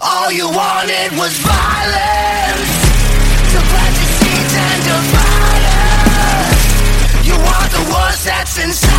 All you wanted was violence, to plant the seeds and divide us. You want the worst that's inside.